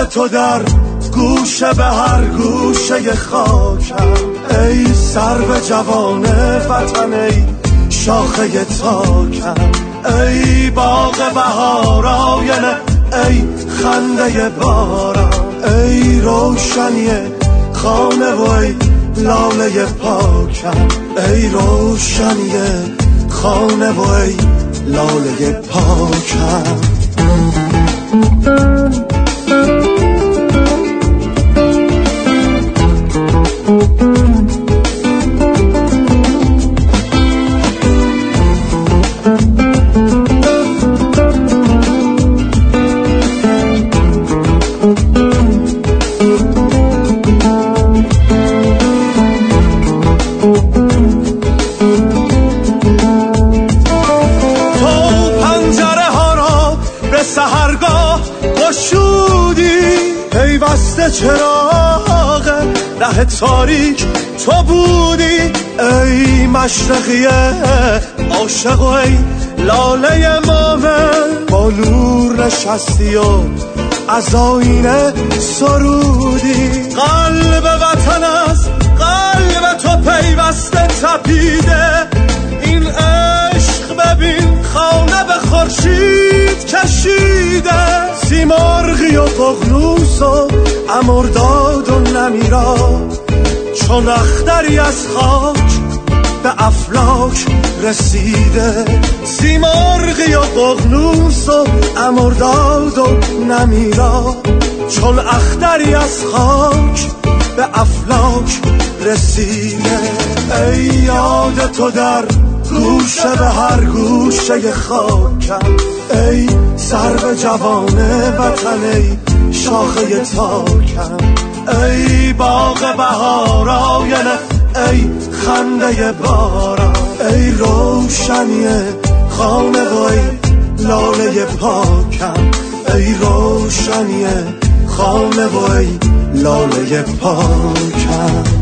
تو در گوشه به هر گوشه خاکم، ای سرو جوان وطن، ای شاخه تاکم، ای باغ بهار آینه، ای خنده باران، ای روشنی خانه و ای لاله پاکم، ای روشنی خانه و ای لاله پاکم. سحرگاه گشودی پیوسته چراغ ره تاریک تو بودی، ای مشرقی عاشق و ای لاله مومن، با نور نشستی و از آینه سرودی. قلب وطن از قلب تو پیوسته تپیده، این عشق ببین خانه به خورشید کشیده، سیمرغی و ققنوس و امرداد و نمیراد، چون اختری از خاک به افلاک رسیده، سیمرغی و ققنوس و امرداد و نمیراد، چون اختری از خاک به افلاک رسیده. ای یاد تو در گوشه به هر گوشه خاکم، ای سرو جوان وطن، ای شاخه تاکم، ای باغ بهار آینه، ای خنده باران، ای روشنی خانه و ای لاله پاکم، ای روشنی خانه و ای لاله پاکم.